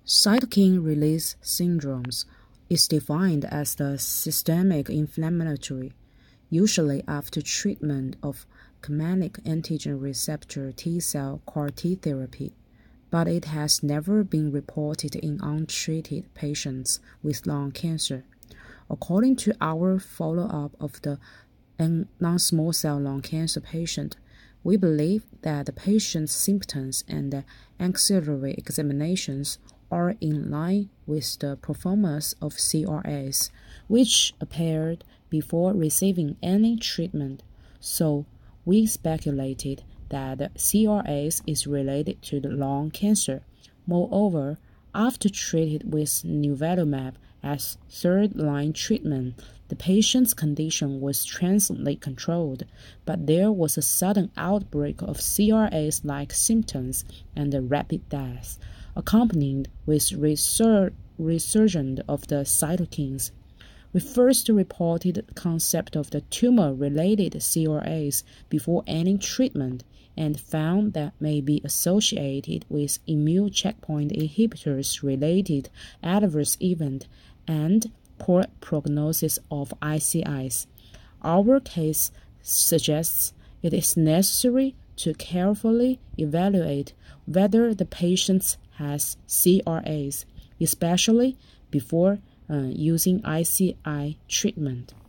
Cytokine release syndromes is defined as the systemic inflammatory, usually after treatment of chimeric antigen receptor T-cell CAR-T therapy, but it has never been reported in untreated patients with lung cancer. According to our follow-up of the non-small cell lung cancer patient, we believe that the patient's symptoms and the ancillary examinations are in line with the performance of CRS, which appeared before receiving any treatment. So we speculated that CRS is related to the lung cancer. Moreover, after treated with nivolumab as third-line treatment, the patient's condition was transiently controlled, but there was a sudden outbreak of CRS-like symptoms and a rapid death, accompanied with resurgence of the cytokines. We first reported the concept of the tumor-related CRS before any treatment and found that may be associated with immune checkpoint inhibitors-related adverse event and poor prognosis of ICIs. Our case suggests it is necessary to carefully evaluate whether the patient has CRS, especially before using ICI treatment.